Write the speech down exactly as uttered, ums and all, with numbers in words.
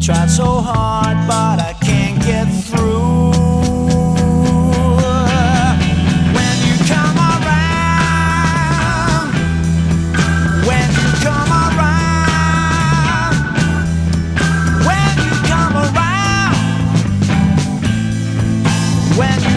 Tried so hard, but I can't get through. When you come around, when you come around, when you come around, when